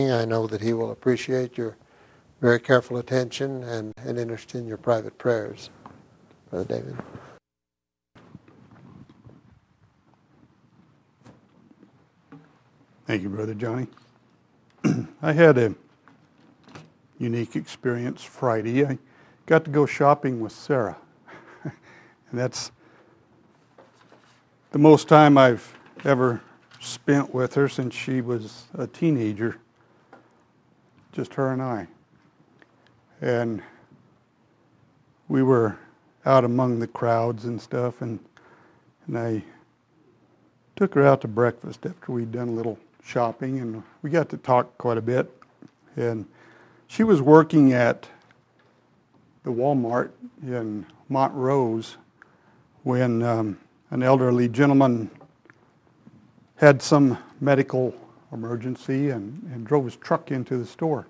I know that he will appreciate your very careful attention and interest in your private prayers. Brother David. Thank you, Brother Johnny. I had a unique experience Friday. I got to go shopping with Sarah. And that's the most time I've ever spent with her since she was a teenager. Just her and I. And we were out among the crowds and stuff, and I took her out to breakfast after we'd done a little shopping, and we got to talk quite a bit. And she was working at the Walmart in Montrose when an elderly gentleman had some medical emergency and drove his truck into the store.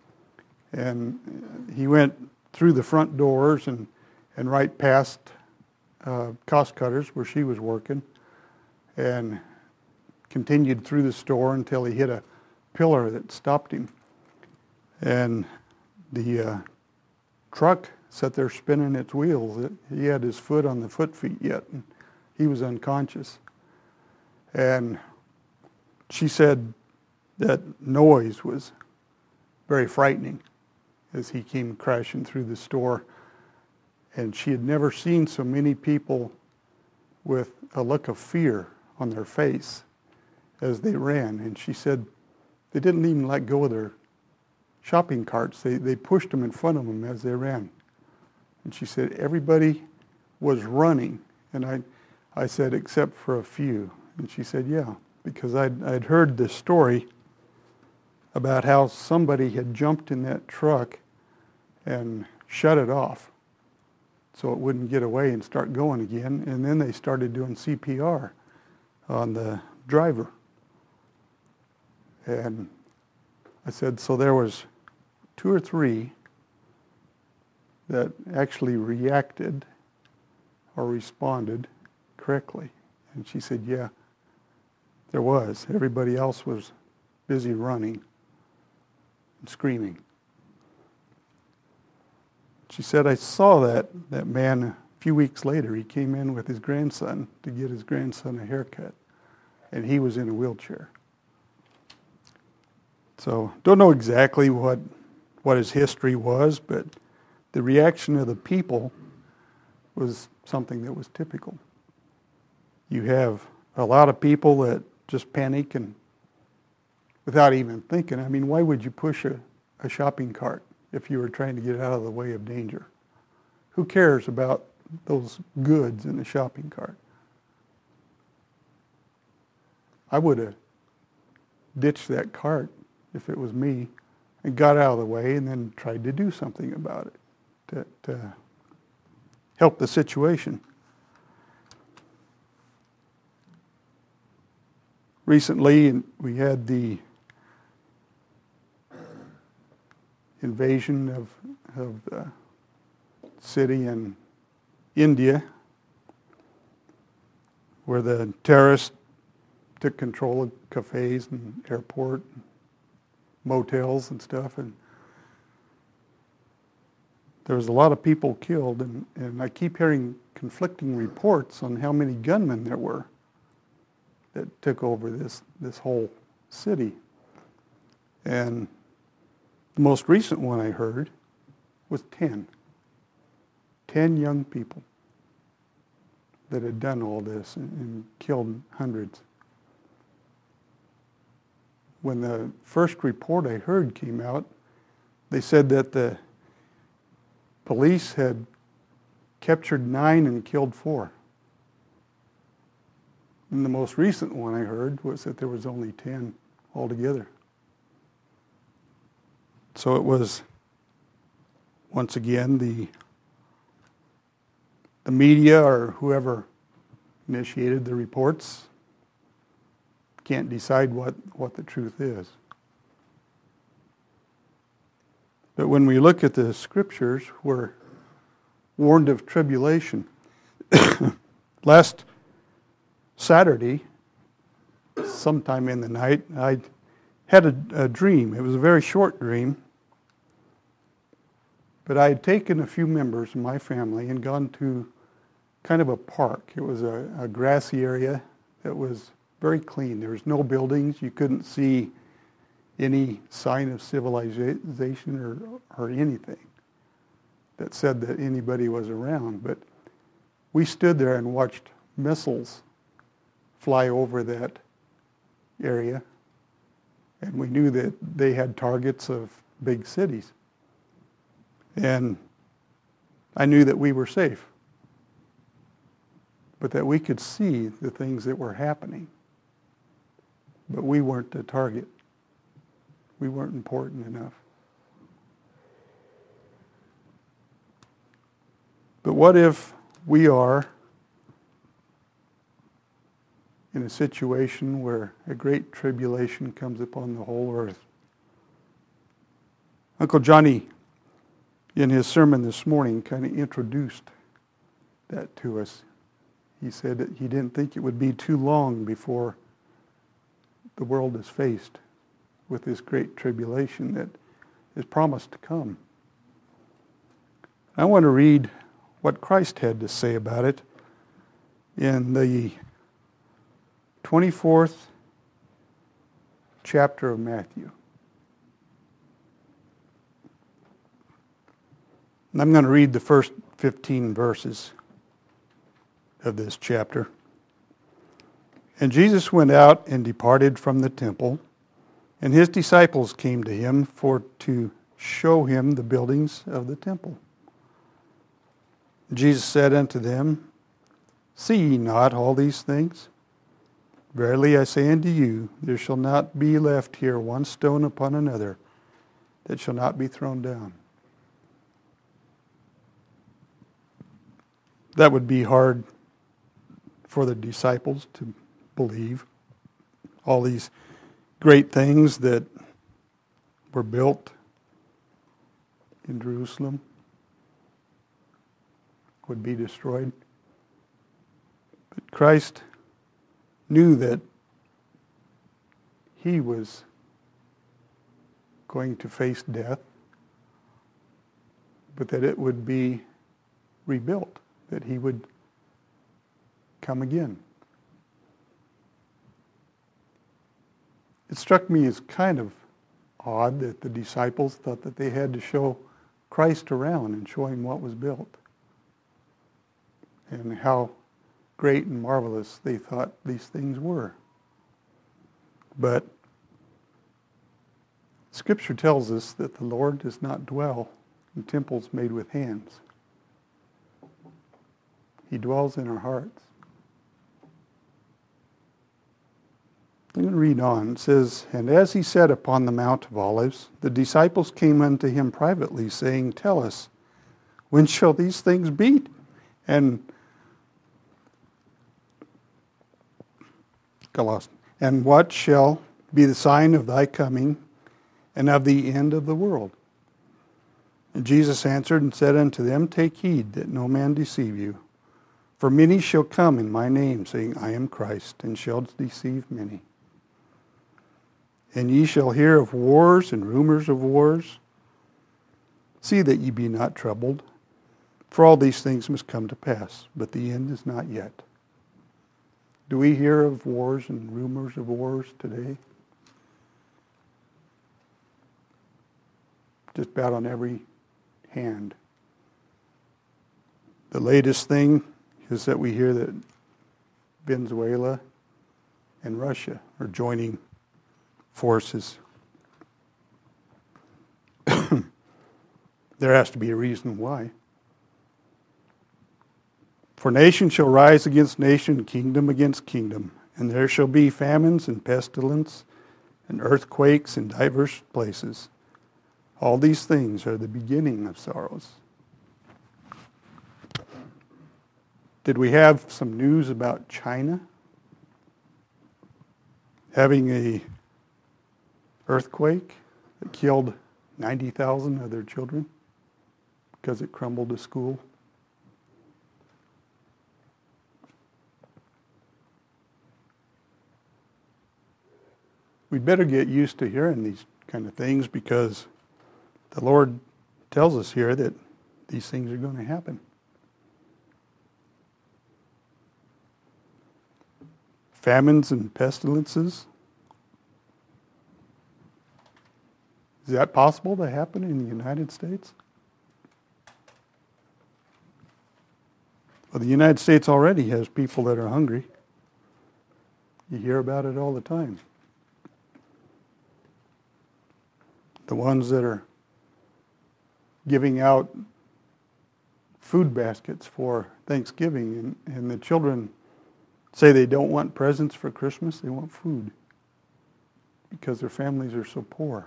And he went through the front doors and right past Cost Cutters where she was working, and continued through the store until he hit a pillar that stopped him. And the truck sat there spinning its wheels. He had his foot on the foot feet yet, and he was unconscious. And she said that noise was very frightening as he came crashing through the store. And she had never seen so many people with a look of fear on their face as they ran. And she said they didn't even let go of their shopping carts. They pushed them in front of them as they ran. And she said everybody was running. And I said, except for a few. And she said, yeah, because I'd heard this story about how somebody had jumped in that truck and shut it off so it wouldn't get away and start going again. And then they started doing CPR on the driver. And I said, so there was 2 or 3 that actually reacted or responded correctly. And she said, yeah, there was. Everybody else was busy running and screaming. She said, I saw that man a few weeks later. He came in with his grandson to get his grandson a haircut, and he was in a wheelchair. So don't know exactly what his history was, but the reaction of the people was something that was typical. You have a lot of people that just panic and without even thinking. I mean, why would you push a shopping cart if you were trying to get out of the way of danger? Who cares about those goods in the shopping cart? I would have ditched that cart if it was me and got out of the way and then tried to do something about it to help the situation. Recently, we had the invasion of the city in India, where the terrorists took control of cafes and airport, motels and stuff, and there was a lot of people killed, and I keep hearing conflicting reports on how many gunmen there were that took over this whole city. And the most recent one I heard was 10 young people that had done all this and killed hundreds. When the first report I heard came out, they said that the police had captured 9 and killed 4. And the most recent one I heard was that there was only 10 altogether. So it was, once again, the media or whoever initiated the reports can't decide what the truth is. But when we look at the scriptures, we're warned of tribulation. Last Saturday, sometime in the night, I had a dream. It was a very short dream. But I had taken a few members of my family and gone to kind of a park. It was a grassy area that was very clean. There was no buildings. You couldn't see any sign of civilization or anything that said that anybody was around. But we stood there and watched missiles fly over that area, and we knew that they had targets of big cities. And I knew that we were safe, but that we could see the things that were happening. But we weren't the target. We weren't important enough. But what if we are in a situation where a great tribulation comes upon the whole earth? Uncle Johnny, in his sermon this morning, kind of introduced that to us. He said that he didn't think it would be too long before the world is faced with this great tribulation that is promised to come. I want to read what Christ had to say about it in the 24th chapter of Matthew. And I'm going to read the first 15 verses of this chapter. And Jesus went out and departed from the temple, and his disciples came to him to show him the buildings of the temple. Jesus said unto them, See ye not all these things? Verily I say unto you, there shall not be left here one stone upon another that shall not be thrown down. That would be hard for the disciples to believe. All these great things that were built in Jerusalem would be destroyed. But Christ knew that he was going to face death, but that it would be rebuilt, that he would come again. It struck me as kind of odd that the disciples thought that they had to show Christ around and show him what was built, and how great and marvelous they thought these things were. But Scripture tells us that the Lord does not dwell in temples made with hands. He dwells in our hearts. I'm going to read on. It says, And as he sat upon the Mount of Olives, the disciples came unto him privately, saying, Tell us, when shall these things be? And what shall be the sign of thy coming and of the end of the world? And Jesus answered and said unto them, Take heed that no man deceive you. For many shall come in my name, saying, I am Christ, and shall deceive many. And ye shall hear of wars and rumors of wars. See that ye be not troubled, for all these things must come to pass, but the end is not yet. Do we hear of wars and rumors of wars today? Just about on every hand. The latest thing is that we hear that Venezuela and Russia are joining forces. There has to be a reason why. For nation shall rise against nation, kingdom against kingdom, and there shall be famines and pestilence and earthquakes in diverse places. All these things are the beginning of sorrows. Did we have some news about China having a earthquake that killed 90,000 of their children because it crumbled a school? we better get used to hearing these kind of things, because the Lord tells us here that these things are going to happen. Famines and pestilences. Is that possible to happen in the United States? Well, the United States already has people that are hungry. You hear about it all the time. The ones that are giving out food baskets for Thanksgiving, and the children say they don't want presents for Christmas, they want food because their families are so poor.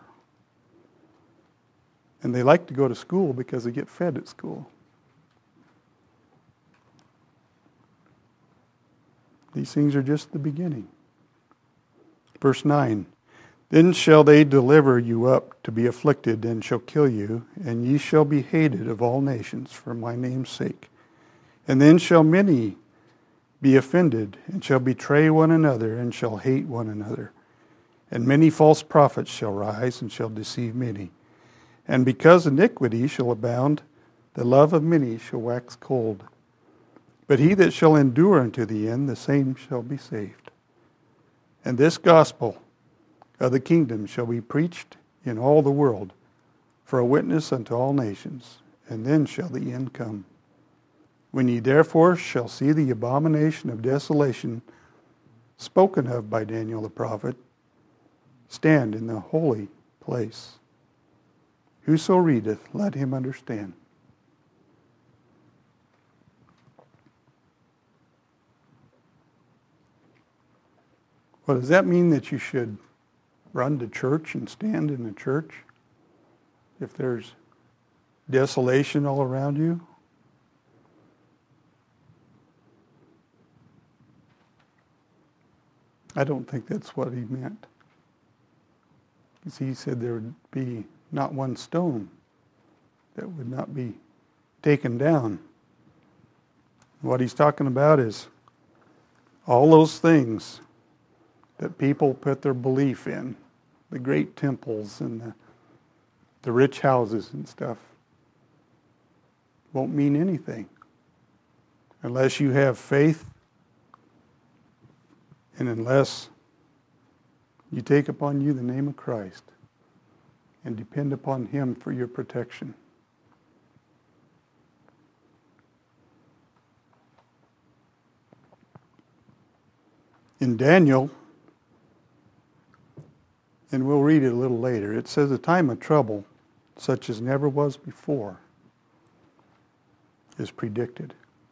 And they like to go to school because they get fed at school. These things are just the beginning. Verse 9, then shall they deliver you up to be afflicted, and shall kill you, and ye shall be hated of all nations for my name's sake. And then shall many be offended, and shall betray one another, and shall hate one another. And many false prophets shall rise, and shall deceive many. And because iniquity shall abound, the love of many shall wax cold. But he that shall endure unto the end, the same shall be saved. And this gospel of the kingdom shall be preached in all the world for a witness unto all nations, and then shall the end come. When ye therefore shall see the abomination of desolation spoken of by Daniel the prophet, stand in the holy place. Whoso readeth, let him understand. Well, does that mean that you should run to church and stand in the church if there's desolation all around you? I don't think that's what he meant. Because he said there would be not one stone that would not be taken down. What he's talking about is all those things that people put their belief in, the great temples and the rich houses and stuff, won't mean anything unless you have faith, and unless you take upon you the name of Christ and depend upon him for your protection. In Daniel, and we'll read it a little later, it says a time of trouble such as never was before is predicted.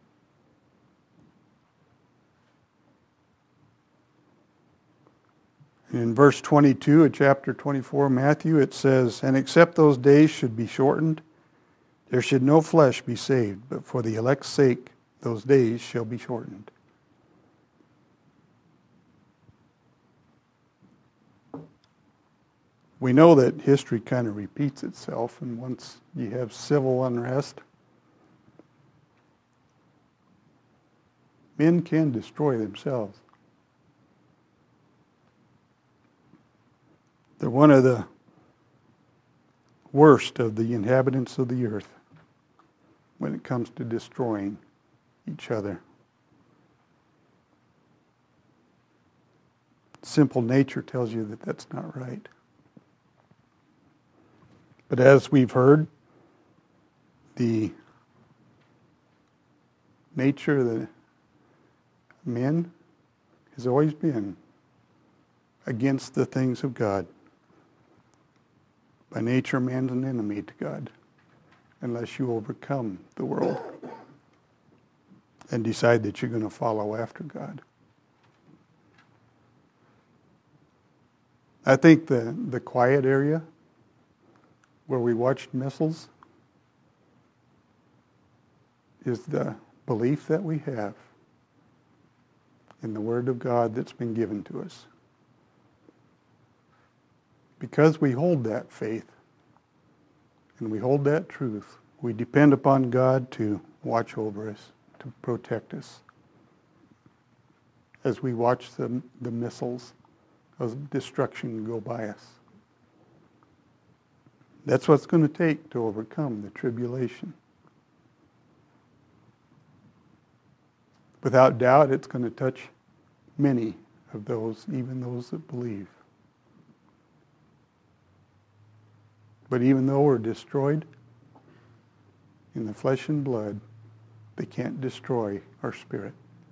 In verse 22 of chapter 24 Matthew, it says, and except those days should be shortened, there should no flesh be saved, but for the elect's sake those days shall be shortened. We know that history kind of repeats itself, and once you have civil unrest, men can destroy themselves. They're one of the worst of the inhabitants of the earth when it comes to destroying each other. Simple nature tells you that that's not right. But as we've heard, the nature of the men has always been against the things of God. By nature, man's an enemy to God, unless you overcome the world and decide that you're going to follow after God. I think the quiet area where we watched missiles is the belief that we have in the Word of God that's been given to us. Because we hold that faith and we hold that truth, we depend upon God to watch over us, to protect us as we watch the missiles of destruction go by us. That's what it's going to take to overcome the tribulation. Without doubt, it's going to touch many of those, even those that believe. But even though we're destroyed in the flesh and blood, they can't destroy our spirit.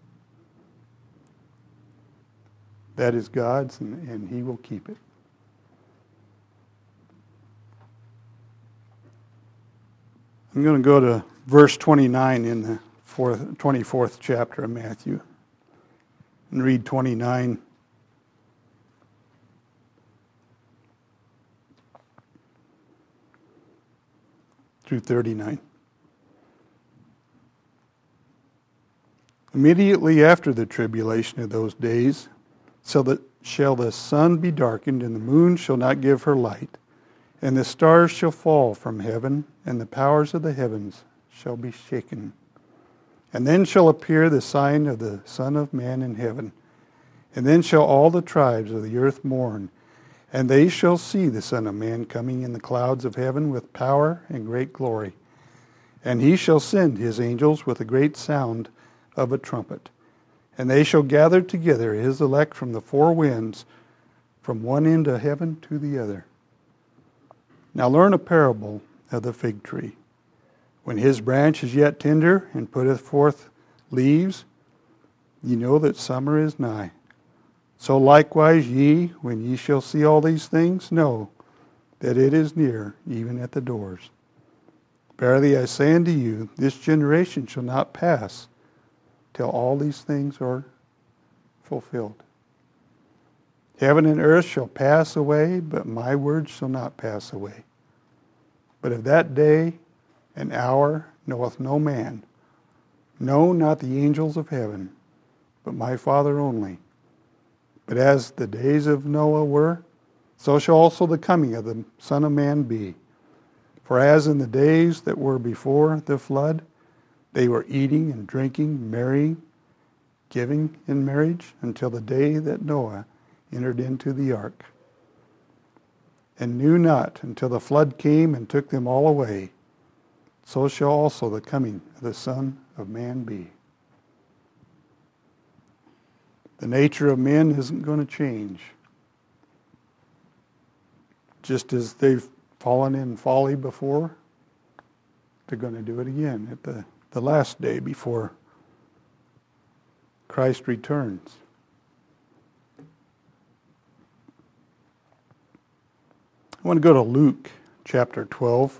That is God's, and He will keep it. I'm going to go to verse 29 in the 24th chapter of Matthew and read 29 through 39. Immediately after the tribulation of those days, so that shall the sun be darkened, and the moon shall not give her light, and the stars shall fall from heaven, and the powers of the heavens shall be shaken. And then shall appear the sign of the Son of Man in heaven. And then shall all the tribes of the earth mourn, and they shall see the Son of Man coming in the clouds of heaven with power and great glory. And He shall send His angels with a great sound of a trumpet. And they shall gather together His elect from the four winds, from one end of heaven to the other. Now learn a parable of the fig tree. When his branch is yet tender, and putteth forth leaves, ye know that summer is nigh. So likewise ye, when ye shall see all these things, know that it is near, even at the doors. Verily I say unto you, this generation shall not pass till all these things are fulfilled. Heaven and earth shall pass away, but my words shall not pass away. But of that day and hour knoweth no man, no, not the angels of heaven, but my Father only. But as the days of Noah were, so shall also the coming of the Son of Man be. For as in the days that were before the flood, they were eating and drinking, marrying, giving in marriage, until the day that Noah entered into the ark, and knew not until the flood came and took them all away. So shall also the coming of the Son of Man be. The nature of men isn't going to change. Just as they've fallen in folly before, they're going to do it again at the last day before Christ returns. I want to go to Luke chapter 12.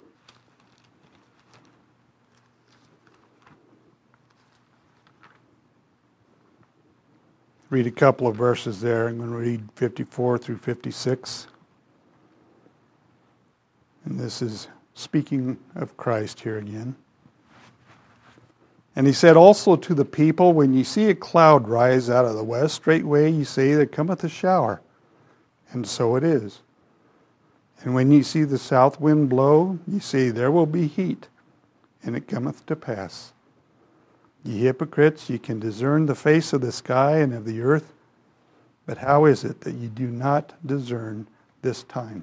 Read a couple of verses there. I'm going to read 54 through 56. And this is speaking of Christ here again. And he said also to the people, when ye see a cloud rise out of the west, straightway ye say, there cometh a shower. And so it is. And when ye see the south wind blow, ye say, there will be heat. And it cometh to pass. Ye hypocrites, ye can discern the face of the sky and of the earth, but how is it that ye do not discern this time?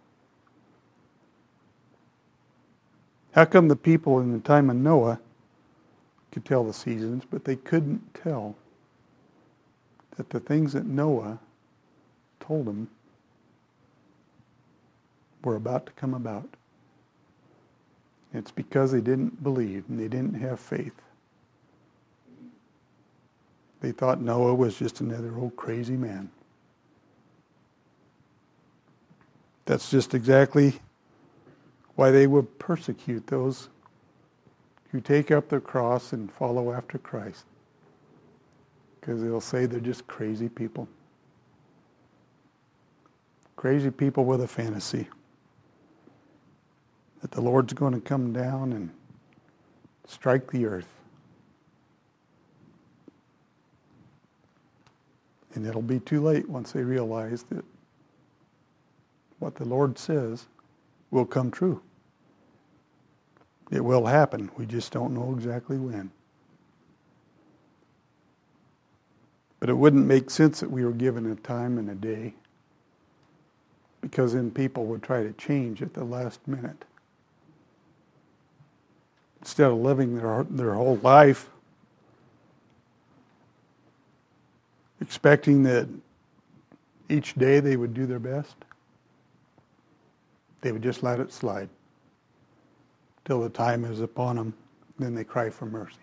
How come the people in the time of Noah could tell the seasons, but they couldn't tell that the things that Noah told them were about to come about? It's because they didn't believe and they didn't have faith. They thought Noah was just another old crazy man. That's just exactly why they would persecute those who take up their cross and follow after Christ. Because they'll say they're just crazy people. Crazy people with a fantasy that the Lord's going to come down and strike the earth. And it'll be too late once they realize that what the Lord says will come true. It will happen. We just don't know exactly when. But it wouldn't make sense that we were given a time and a day, because then people would try to change at the last minute. Instead of living their whole life expecting that each day they would do their best, they would just let it slide till the time is upon them. Then they cry for mercy.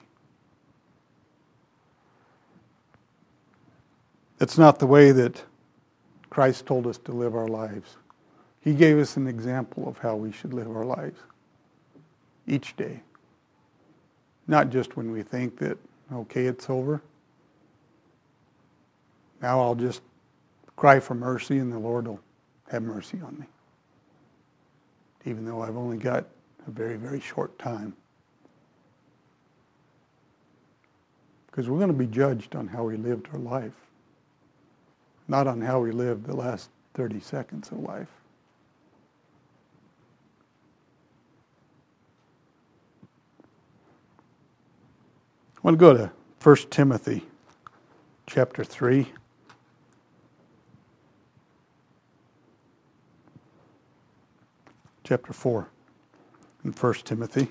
It's not the way that Christ told us to live our lives. He gave us an example of how we should live our lives each day. Not just when we think that, okay, it's over. Now I'll just cry for mercy and the Lord will have mercy on me. Even though I've only got a very, very short time. Because we're going to be judged on how we lived our life. Not on how we lived the last 30 seconds of life. I want to go to 1 Timothy chapter 3. Chapter 4 in 1 Timothy.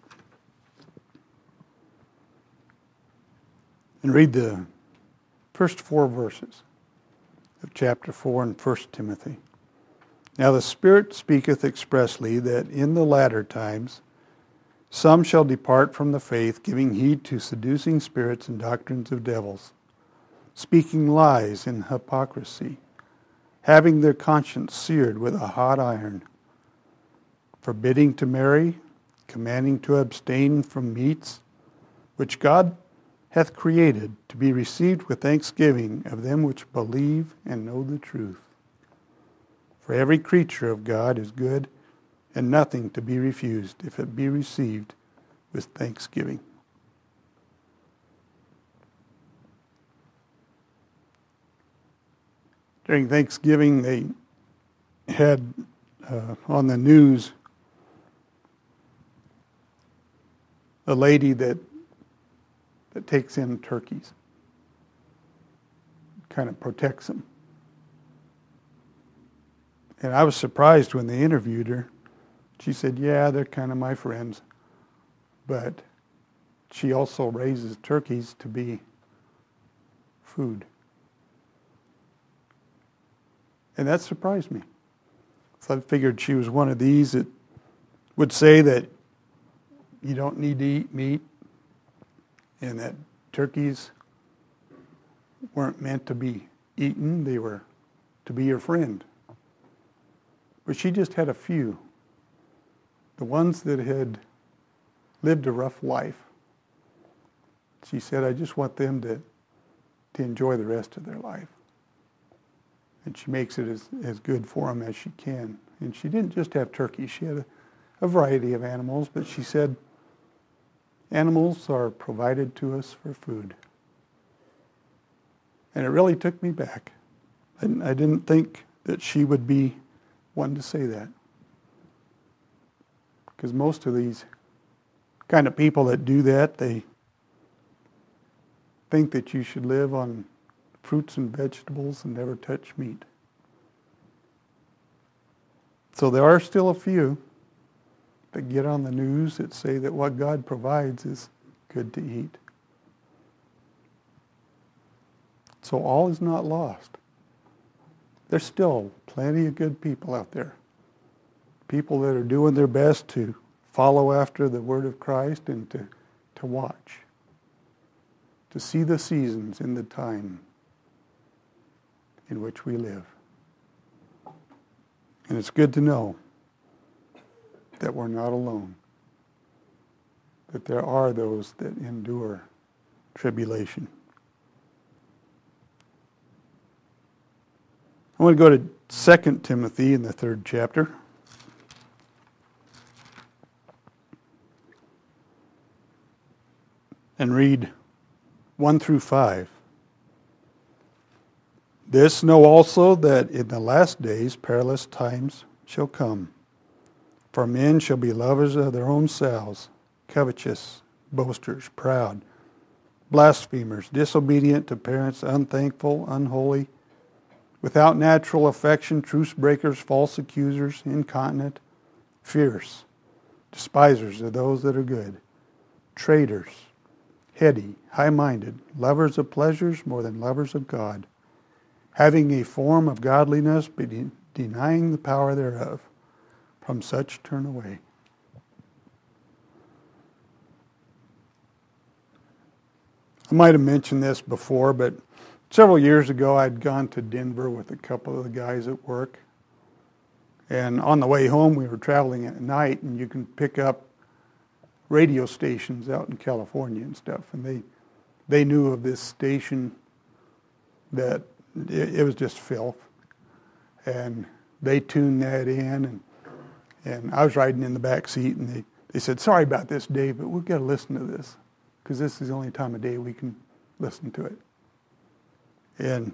And read the first 4 verses of chapter 4 in 1 Timothy. Now the Spirit speaketh expressly that in the latter times some shall depart from the faith, giving heed to seducing spirits and doctrines of devils, speaking lies in hypocrisy, having their conscience seared with a hot iron, forbidding to marry, commanding to abstain from meats, which God hath created to be received with thanksgiving of them which believe and know the truth. For every creature of God is good, and nothing to be refused if it be received with thanksgiving. During Thanksgiving, they had on the news a lady that takes in turkeys, kind of protects them. And I was surprised when they interviewed her. She said, yeah, they're kind of my friends, but she also raises turkeys to be food. And that surprised me. So I figured she was one of these that would say that you don't need to eat meat and that turkeys weren't meant to be eaten, they were to be your friend. But she just had a few. The ones that had lived a rough life. She said, I just want them to enjoy the rest of their life. And she makes it as good for them as she can. And she didn't just have turkeys. She had a variety of animals, but she said, animals are provided to us for food. And it really took me back. I didn't think that she would be one to say that. Because most of these kind of people that do that, they think that you should live on fruits and vegetables and never touch meat. So there are still a few that get on the news that say that what God provides is good to eat. So all is not lost. There's still plenty of good people out there. People that are doing their best to follow after the word of Christ and to watch. To see the seasons in the time in which we live. And it's good to know that we're not alone. That there are those that endure tribulation. I want to go to 2 Timothy in the 3rd chapter. And read 1 through 5. This know also that in the last days perilous times shall come. For men shall be lovers of their own selves, covetous, boasters, proud, blasphemers, disobedient to parents, unthankful, unholy, without natural affection, truce breakers, false accusers, incontinent, fierce, despisers of those that are good, traitors, heady, high-minded, lovers of pleasures more than lovers of God, having a form of godliness, but denying the power thereof. From such turn away. I might have mentioned this before, but several years ago I'd gone to Denver with a couple of the guys at work. And on the way home we were traveling at night, and you can pick up radio stations out in California and stuff. And they knew of this station that it was just filth. And they tuned that in, and I was riding in the back seat, and they said, "Sorry about this, Dave, but we've got to listen to this, because this is the only time of day we can listen to it." And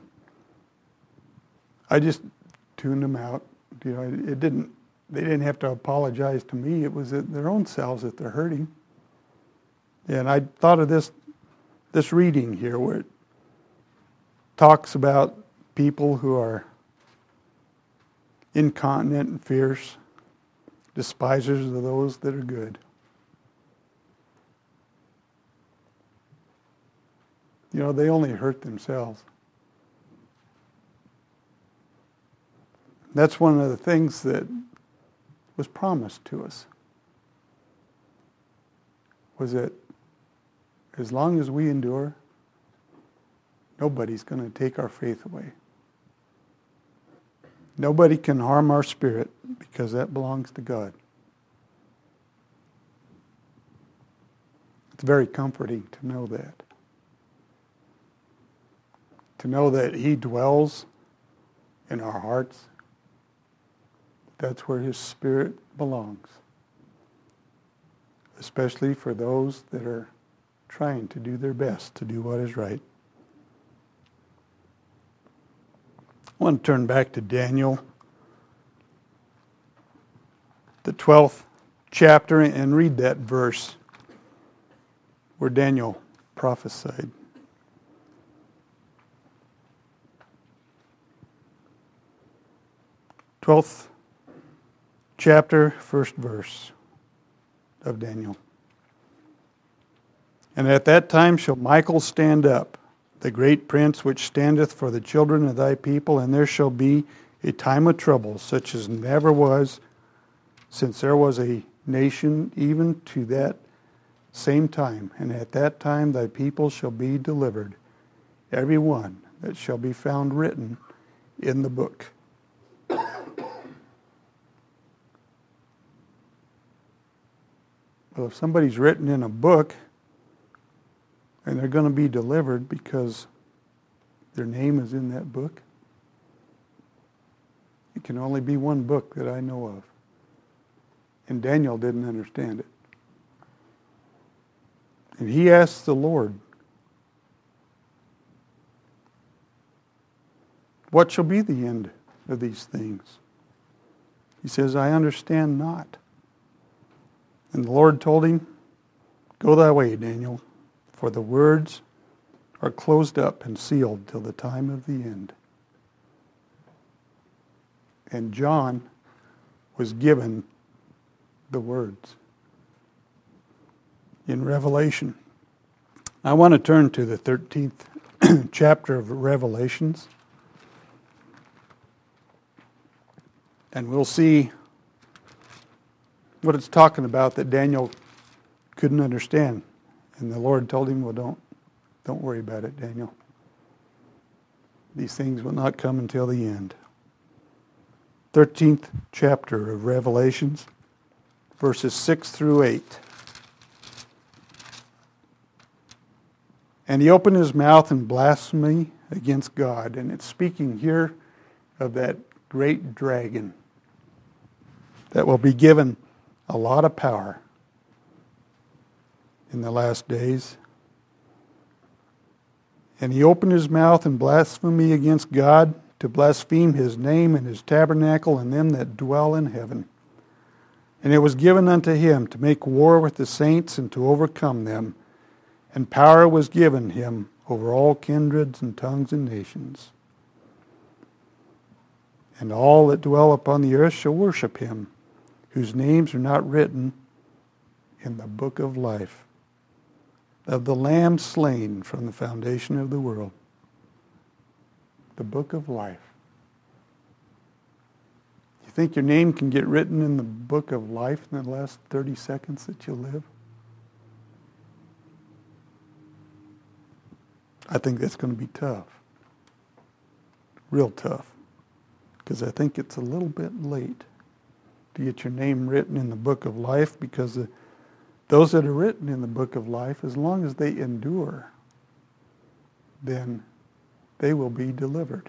I just tuned them out. You know, they didn't have to apologize to me. It was their own selves that they're hurting. And I thought of this reading here where it talks about people who are incontinent and fierce, despisers of those that are good. You know, they only hurt themselves. That's one of the things that was promised to us, was that as long as we endure, nobody's going to take our faith away. Nobody can harm our spirit, because that belongs to God. It's very comforting to know that. To know that He dwells in our hearts. That's where His Spirit belongs. Especially for those that are trying to do their best to do what is right. I want to turn back to Daniel, the 12th chapter, and read that verse where Daniel prophesied. Twelfth chapter, first verse of Daniel. "And at that time shall Michael stand up, the great prince which standeth for the children of thy people, and there shall be a time of trouble, such as never was, since there was a nation, even to that same time. And at that time thy people shall be delivered, every one that shall be found written in the book." Well, if somebody's written in a book, and they're going to be delivered because their name is in that book, it can only be one book that I know of. And Daniel didn't understand it. And he asked the Lord, "What shall be the end of these things?" He says, "I understand not." And the Lord told him, "Go thy way, Daniel, for the words are closed up and sealed till the time of the end." And John was given the words in Revelation. I want to turn to the 13th chapter of Revelations. And we'll see what it's talking about that Daniel couldn't understand. And the Lord told him, "Well, don't worry about it, Daniel. These things will not come until the end." 13th chapter of Revelations, verses 6 through 8. "And he opened his mouth in blasphemy against God." And it's speaking here of that great dragon that will be given a lot of power in the last days. "And he opened his mouth in blasphemy against God, to blaspheme his name and his tabernacle and them that dwell in heaven. And it was given unto him to make war with the saints and to overcome them. And power was given him over all kindreds and tongues and nations. And all that dwell upon the earth shall worship him, whose names are not written in the book of life of the Lamb slain from the foundation of the world. The book of life. You think your name can get written in the book of life in the last 30 seconds that you live? I think that's going to be tough. Real tough. Because I think it's a little bit late to get your name written in the book of life, because those that are written in the book of life, as long as they endure, then they will be delivered.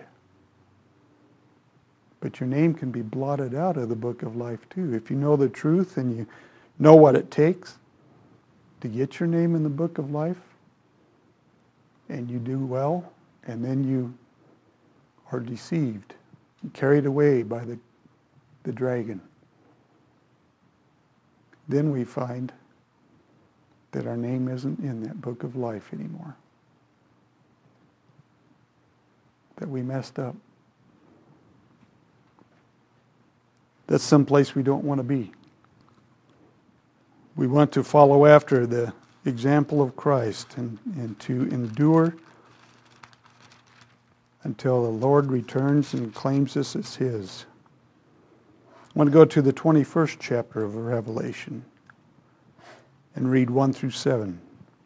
But your name can be blotted out of the book of life too. If you know the truth and you know what it takes to get your name in the book of life, and you do well, and then you are deceived, carried away by the dragon, then we find that our name isn't in that book of life anymore. That we messed up. That's someplace we don't want to be. We want to follow after the example of Christ and to endure until the Lord returns and claims us as his. I want to go to the 21st chapter of Revelation and read 1 through 7.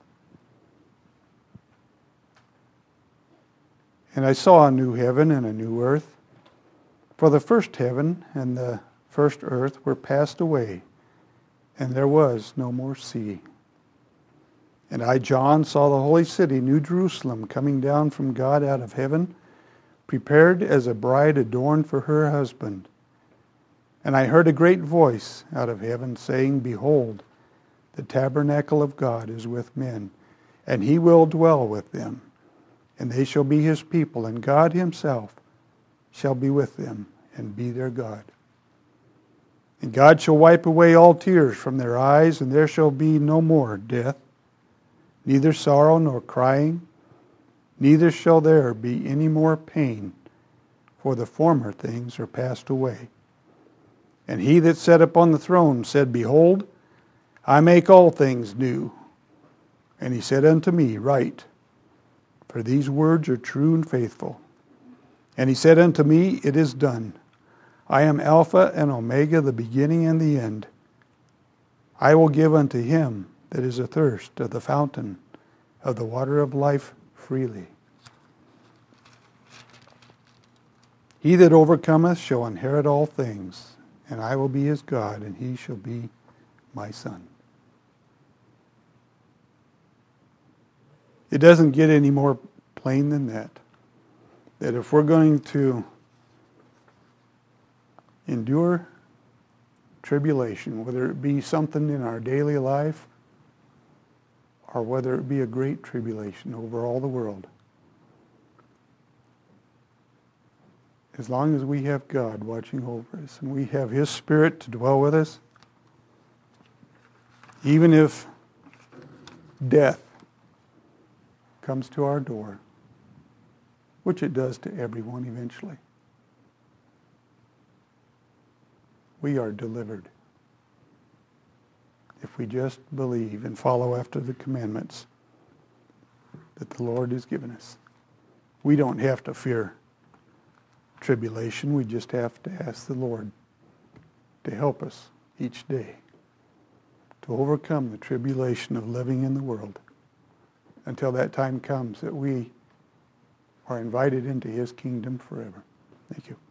And I saw a new heaven and a new earth, for the first heaven and the first earth were passed away, and there was no more sea. And I, John, saw the holy city, New Jerusalem, coming down from God out of heaven, prepared as a bride adorned for her husband. And I heard a great voice out of heaven saying, Behold, the tabernacle of God is with men, and he will dwell with them. And they shall be his people, and God himself shall be with them and be their God. And God shall wipe away all tears from their eyes, and there shall be no more death, neither sorrow nor crying, neither shall there be any more pain, for the former things are passed away. And he that sat upon the throne said, Behold, I make all things new. And he said unto me, Write, for these words are true and faithful. And he said unto me, It is done. I am Alpha and Omega, the beginning and the end. I will give unto him that is athirst of the fountain of the water of life freely. He that overcometh shall inherit all things, and I will be his God, and he shall be my son. It doesn't get any more plain than that. That if we're going to endure tribulation, whether it be something in our daily life or whether it be a great tribulation over all the world, as long as we have God watching over us and we have his Spirit to dwell with us, even if death comes to our door, which it does to everyone eventually, we are delivered if we just believe and follow after the commandments that the Lord has given us. We don't have to fear tribulation. We just have to ask the Lord to help us each day to overcome the tribulation of living in the world until that time comes that we are invited into his kingdom forever. Thank you.